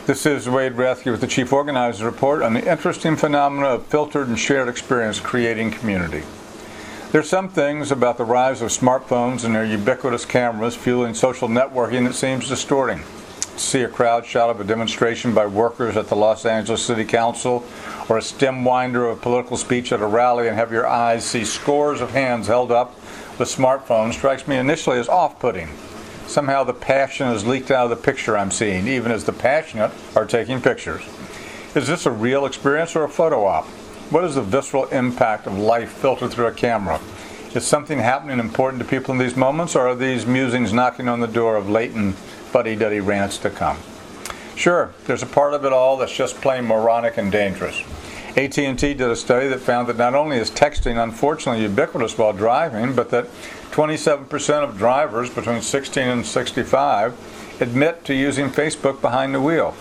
This is Wade Rathke with the Chief Organizer Report on the interesting phenomena of filtered and shared experience creating community. There are some things about the rise of smartphones and their ubiquitous cameras fueling social networking that seems distorting. See a crowd shot of a demonstration by workers at the Los Angeles City Council, or a stem winder of a political speech at a rally, and have your eyes see scores of hands held up with smartphones strikes me initially as off-putting. Somehow the passion is leaked out of the picture I'm seeing, even as the passionate are taking pictures. Is this a real experience or a photo op? What is the visceral impact of life filtered through a camera? Is something happening important to people in these moments, or are these musings knocking on the door of latent fuddy-duddy rants to come? Sure, there's a part of it all that's just plain moronic and dangerous. AT&T did a study that found that not only is texting unfortunately ubiquitous while driving, but that 27% of drivers between 16 and 65 admit to using Facebook behind the wheel.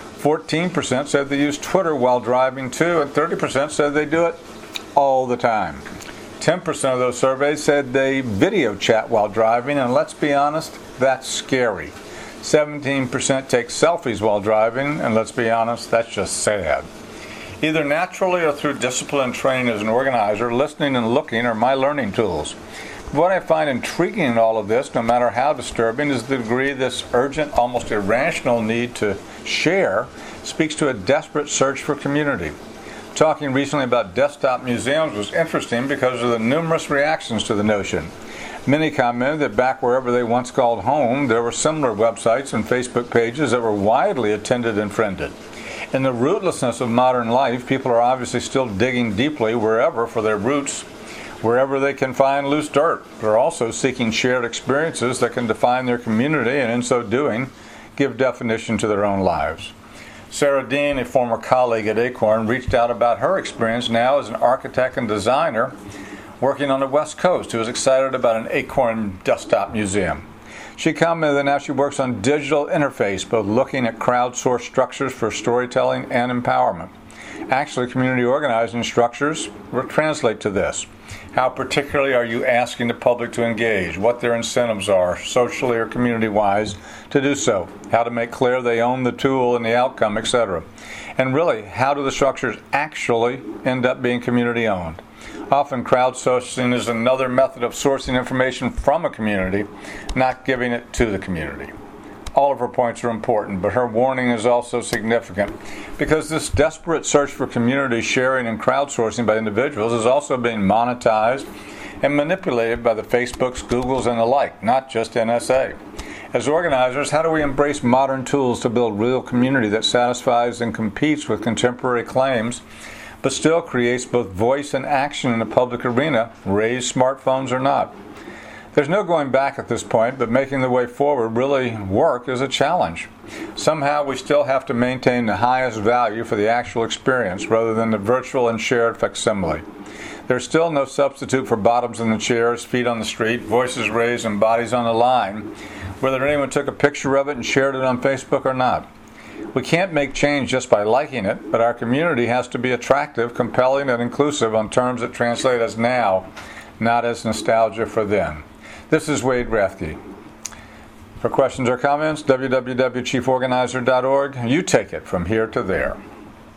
14% said they use Twitter while driving too, and 30% said they do it all the time. 10% of those surveys said they video chat while driving, and let's be honest, that's scary. 17% take selfies while driving, and let's be honest, that's just sad. Either naturally or through discipline and training as an organizer, listening and looking are my learning tools. What I find intriguing in all of this, no matter how disturbing, is the degree this urgent, almost irrational need to share speaks to a desperate search for community. Talking recently about desktop museums was interesting because of the numerous reactions to the notion. Many commented that back wherever they once called home, there were similar websites and Facebook pages that were widely attended and friended. In the rootlessness of modern life, people are obviously still digging deeply wherever for their roots, wherever they can find loose dirt. They're also seeking shared experiences that can define their community and in so doing, give definition to their own lives. Sarah Dean, a former colleague at Acorn, reached out about her experience now as an architect and designer working on the West Coast who is excited about an Acorn desktop museum. She commented that now she works on digital interface, both looking at crowdsourced structures for storytelling and empowerment. Actually, community organizing structures will translate to this. How particularly are you asking the public to engage? What their incentives are, socially or community-wise, to do so? How to make clear they own the tool and the outcome, etc. And really, how do the structures actually end up being community-owned? Often crowdsourcing is another method of sourcing information from a community, not giving it to the community. All of her points are important, but her warning is also significant because this desperate search for community sharing and crowdsourcing by individuals is also being monetized and manipulated by the Facebooks, Googles, and the like, not just NSA. As organizers, how do we embrace modern tools to build real community that satisfies and competes with contemporary claims, but still creates both voice and action in the public arena, raised smartphones or not? There's no going back at this point, but making the way forward really work is a challenge. Somehow we still have to maintain the highest value for the actual experience rather than the virtual and shared facsimile. There's still no substitute for bottoms in the chairs, feet on the street, voices raised and bodies on the line, whether anyone took a picture of it and shared it on Facebook or not. We can't make change just by liking it, but our community has to be attractive, compelling, and inclusive on terms that translate as now, not as nostalgia for then. This is Wade Rathke. For questions or comments, www.chieforganizer.org. You take it from here to there.